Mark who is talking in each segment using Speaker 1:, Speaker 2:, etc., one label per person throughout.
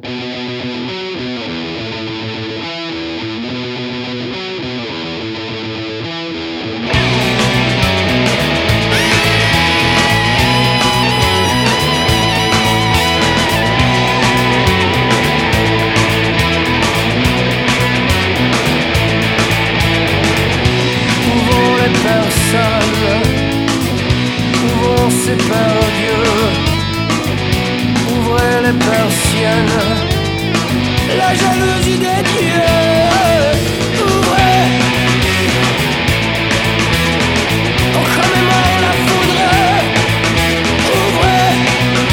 Speaker 1: La jalousie des dieux, ouvrez, en commémorant la foudre, ouvrez,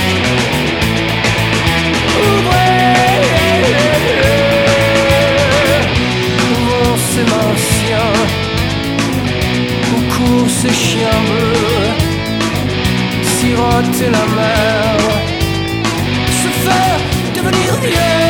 Speaker 1: ouvrons ces martiens, où courent ces chiens bleus, siroter la mer, se faire devenir vieux.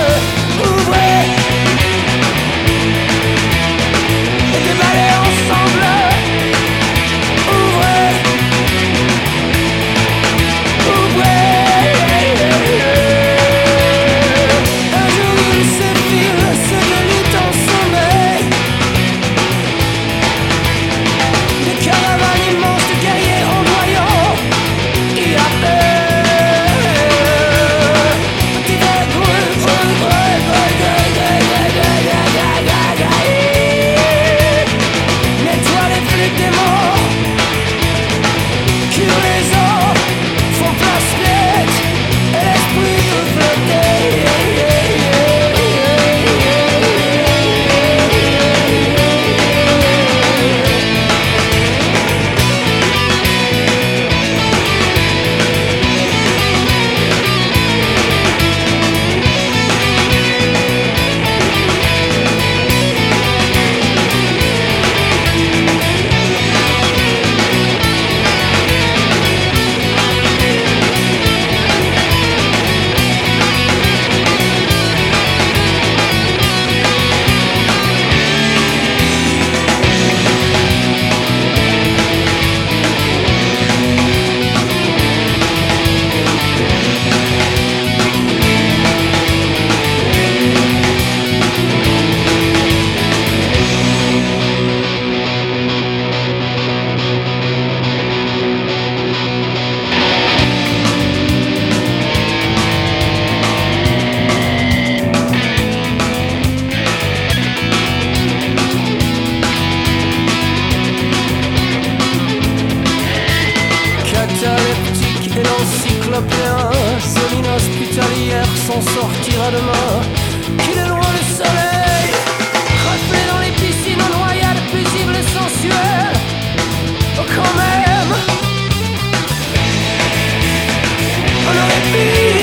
Speaker 1: Seul inhospitalière s'en sortira demain. Qu'il est loin le soleil, reflet dans les piscines en noyade, paisible et sensuelle. Oh, quand même, on aurait pu